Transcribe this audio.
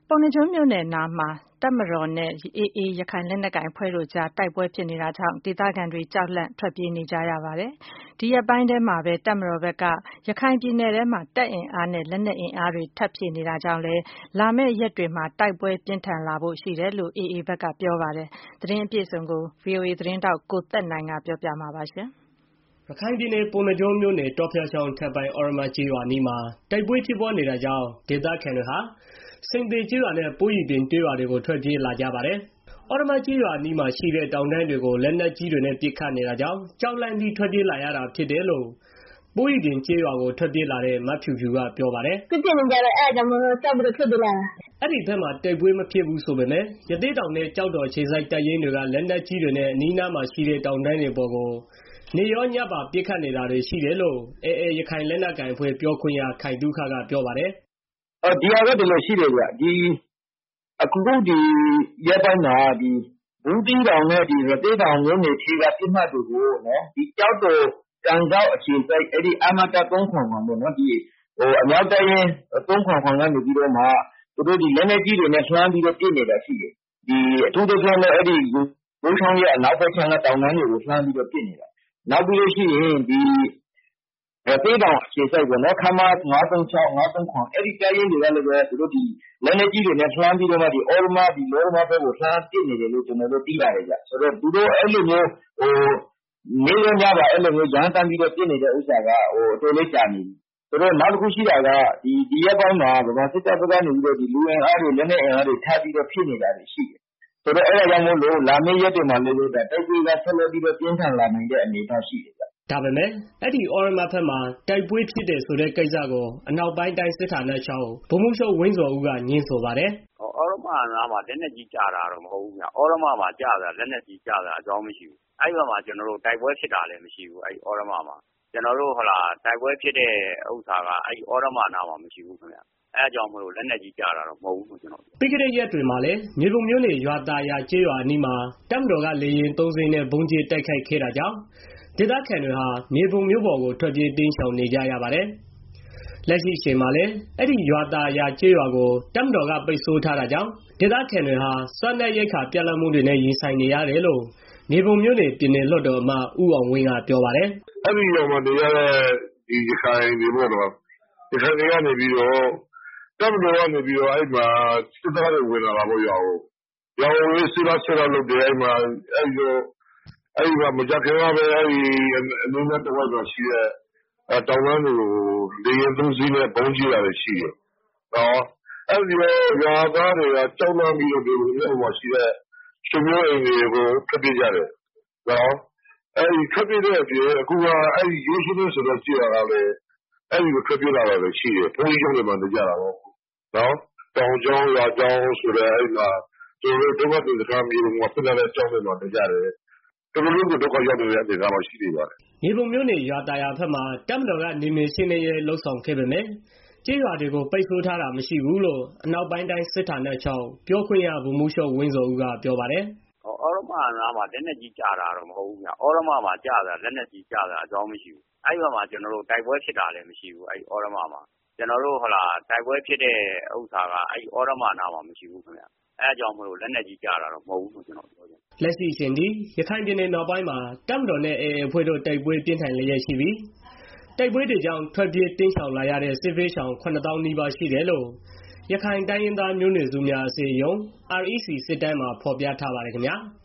ပုဏ္ဏားကျွန်းမြို့နယ်နားမှာတပ်မတော်နဲ့ AA ရခိုင်လက်နက်ကိုင်အဖွဲ့တို့ကြားတိုက်ပွဲဖြစ်နေတာကြောင့်ဒေသခံတွေကြောက်လန့်ထွက်ပြေးနေကြရပါတယ်။ဒီရက်ပိုင်းထဲမှာပဲတပ်မတော်ဘက်ကရခိုင်ပြည်နယ်ထဲမှာတပ်အင်အားနဲ့လက်နက်အင်အားတွေထပ်ဖြည့်နေတာကြောင့်လည်းလာမယ့်ရက်တွေမှာတိုက်ပွဲပြင်းထန်လာဖို့ရှိတယ်လို့ AA ဘက်ကပြောပါတယ်။သတင်းအပြည့်အစုံကို VOA သတင်းထောက်ကိုသက်နိုင်ကပြောပြမှာပါ။ရခိုင်ပြည်နယ်ပုဏ္ဏားကျွန်းမြို့နယ်တောဖျားချောင်းထက်ပိုင်းအောရမကျေးရွာအနီးမှာတိုက်ပွဲဖြစ်ပွားနေတာကြောင့်ဒေသခံတွေဟာစိန်သေကျေးရွာနဲ့ပိုးရီပြင်ကျေးရွာတွေကိုထွက်ပြေးလာကြပါတယ်။အောရမကျေးရွာအနီးမှာရှိတဲ့တောင်တန်းတွေကိုလက်နက်ကြီးတွေနဲ့ပစ်ခတ်နေတာကြောင့်ကြောက်လန့်ပြီးထွက်ပြေးလာရတာဖြစ်တယ်လို့ပိုးရီပြင်ကျေးရွာကိုထွက်ပြေးလာတဲ့မဖြူဖြူကပြောပါတယ်။ "ဖြစ်နေကြတယ်အဲဒါကြောင့်ကြောက်ပြီးတော့ထွက်ပြေးလာတာ။အဲ့ဒီဘက်မှာတိုက်ပွဲမဖြစ်ဘူးဆိုပေမဲ့ရသေ့တောင်နဲ့ကြောက်တော်ခြေစိုက်တပ်ရင်းတွေကလက်နက်ကြီးတွေနဲ့အနီးအနားမှာရှိတဲ့တောင်တန်းတွေပေါ်ကိုနေရောညပါပစ်ခတ်နေတာတွေရှိတယ်လို့ AA ရခိုင်လက်နက်ကိုင်အဖွဲ့ပြောခွင့်ရခိုင်သုခကပြောပါတယ်။ဒီဟာတော့ဒီလိုရှိတယ်ဗျ။အခုဒီရက်ပိုင်းမှာဘူးသီးတောင်နဲ့ရသေ့တောင်မြို့နယ်ထဲကပစ်မှတ်တွေကိုကျောက်တော်ကန်စောက်အခြေစိုက်အမက377ပေါ့နော်။အမြောက်တပ်ရင်း377ကနေပြီးတော့မှသူတို့လက်နက်ကြီးတွေနဲ့လှမ်းပြီးတော့ပစ်နေတာရှိတယ်။အထူးသဖြင့်တော့မိုးချောင်းရဲ့အနောက်ဘက်ခြမ်းကတောင်တန်းတွေကိုလှမ်းပြီးတော့ပစ်နေတာ။နောက်ပြီးလို့ရှိရင်ရသေ့တောင်အခြေစိုက်ပေါ့နော်ခမရ536 537အဲဒီတပ်ရင်းတွေကလည်းသူတို့လက်နက်ကြီးတွေနဲ့လှမ်းပြီးတော့မှအောရမလောရမဘက်ကိုလှမ်းပစ်နေတယ်လို့ကျွန်တော်တို့သိရတယ်ဗျ။ဆိုတော့သူတို့အဲ့လိုမျိုးနေရောညပါအဲ့လိုမျိုးရမ်းတမ်းပြီးတော့ပစ်နေတဲ့ဥစ္စာကတော်တော်လေးကြာနေပြီ။ဆိုတော့နောက်တစ်ခုရှိတာကဒီရက်ပိုင်းမှာဗမာစစ်တပ်ဘက်ကနေပြီးတော့လူအင်အားတွေလက်နက်အင်အားတွေထပ်ပြီးတော့ဖြည့်နေတာတွေရှိတယ်။ဆိုတော့အဲ့ဒါကြောင့်မို့လို့လာမယ့်ရက်တွေမှာလည်းတိုက်ပွဲကဆက်လက်ပြီးတော့ပြင်းထန်လာနိုင်တဲ့အနေအထားရှိတယ်ဗျ။ဒါပေမဲ့အဲ့ဒီအောရမဘက်မှာတိုက်ပွဲဖြစ်တယ်ဆိုတဲ့ကိစ္စကိုအနောက်ပိုင်းတိုင်းစစ်ဌာနချုပ်ဗိုလ်မှူးချုပ်ဝင်းဇော်ဦးကငြင်းဆိုပါတယ်။အောရမနားမှာလက်နက်ကြီးကျတာတော့မဟုတ်ဘူးဗျ။အောရမမှာကျတာလက်နက်ကြီးကျတာအကြောင်းမရှိဘူး။အဲ့ဘက်မှာကျွန်တော်တို့တိုက်ပွဲဖြစ်တာလည်းမရှိဘူး။အဲ့အောရမမှာကျွန်တော်တို့တိုက်ပွဲဖြစ်တဲ့ဥစ္စာကအဲ့အောရမနားမှာမရှိဘူးခင်ဗျ။အဲအကြောင်းမလို့လက်နက်ကြီးကြတာတော့မဟုတ်ဘူးကျွန်တော်ပြီးခဲ့တဲ့ရက်တွေမှာလည်းမြေပုံမြို့နယ်ရွာသားရကျေးရွာအနီးမှာတပ်မတော်ကလေရင်3စိမ်းနဲ့ဘုံကျဲတိုက်ခိုက်ခဲ့တာကြောင့်ဒေသခံတွေဟာမြေပုံမြို့ပေါ်ကိုထွက်ပြေးတင်းရှောင်နေကြရပါတယ်။လက်ရှိအချိန်မှာလည်းအဲ့ဒီရွာသားရကျေးရွာကိုတပ်မတော်ကပိတ်ဆို့ထားတာကြောင့်ဒေသခံတွေဟာစွမ်းတဲ့ရိက္ခာပြတ်လတ်မှုတွေနဲ့ရင်ဆိုင်နေရတယ်လို့မြေပုံမြို့နယ်ပြည်နယ်လွှတ်တော်အမတ်ဦးအောင်ဝင်းကပြောပါတယ်။အဲ့ဒီရွာမှာနေရတဲ့ရခိုင်တွေပေါ့နော်။ရခိုင်တွေကနေပြီးတော့တပ်မတော်ကနေပြီးတော့အဲ့မှာစစ်သားတွေဝင်လာတာပေါ့ရွာကိုစစ်သားလုပ်တယ်အဲ့မှာမကြခင်ကပဲအဲ့ဒီအလုံးနဲ့တစ်ဝက်တော့ရှိတဲ့တောင်တန်းတွေကိုလေရင်3စီးနဲ့ဘုံကျဲတာရှိတယ်။အဲ့ဒီရွာသားတွေကကြောက်လန့်ပြီးတော့ဒီလိုမျိုးရှိတဲ့ရှင်မျိုးအိမ်တွေကိုဖျက်ပြကြတယ်။အဲ့ဒီဖျက်ပြတဲ့အပြင်အခုကအဲ့ဒီရိုးရှင်းဆိုတော့ကြည့်ရတာလေအဲ့ဒီကိုဖျက်ပြလာတာလည်းရှိတယ်။ဘုန်းကြီးကျောင်းတွေမှာနေကြတာပေါ့တောင်ကျောင်းရွာကျောင်းဆိုတဲ့အဲ့မှာကျွန်တော်တို့ဒုက္ခသည်စခန်းမျိုးမှာဖြစ်တဲ့ကျောင်းတွေမှာနေကြတယ်။တော်တော်လေးဒုက္ခရောက်နေတဲ့အနေအထားမှာရှိနေပါတယ်။မြေပုံမြို့နယ်ရွာတာယာဘက်မှာတပ်မတော်ကနေမြေရှင်းနေရေးလှုပ်ဆောင်ခဲ့ပေမဲ့ကျေးရွာတွေကိုပိတ်ဆို့ထားတာမရှိဘူးလို့အနောက်ပိုင်းတိုင်းစစ်ဌာနချုပ်ပြောခွင့်ရဗိုလ်မှူးချုပ်ဝင်းဇော်ဦးကပြောပါတယ်။အော်ရမနားမှာလက်နက်ကြီးကျတာတော့မဟုတ်ဘူးဗျ။အော်ရမမှာကျတာလက်နက်ကြီးကျတာအကြောင်းမရှိဘူး။အဲ့ဘက်မှာကျွန်တော်တို့တိုက်ပွဲဖြစ်တာလည်းမရှိဘူး။အဲ့အော်ရမမှာကျွန်တော်တို့တိုက်ပွဲဖြစ်တဲ့ဥစ္စာကအဲ့အော်ရမနားမှာမရှိဘူးခင်ဗျ။အဲအကြောင်းမလို့လက်နက်ကြီးကြတာတော့မဟုတ်ဘူးကျွန်တော်ပြောချင်။လက်ရှိအချိန်ထိရခိုင်ပြည်နယ်မြောက်ပိုင်းမှာတပ်မတော်နဲ့ AA အဖွဲ့တို့တိုက်ပွဲပြင်းထန်လျက်ရှိပြီးတိုက်ပွဲတွေကြောင့်ထွက်ပြေးတင်းရှောင်လာရတဲ့စစ်ဘေးရှောင်9,000 နီးပါးရှိတယ်လို့ရခိုင်တိုင်းရင်းသားမျိုးနွယ်စုများအစည်းအရုံး REC စစ်တမ်းမှာဖော်ပြထားပါတယ်ခင်ဗျာ။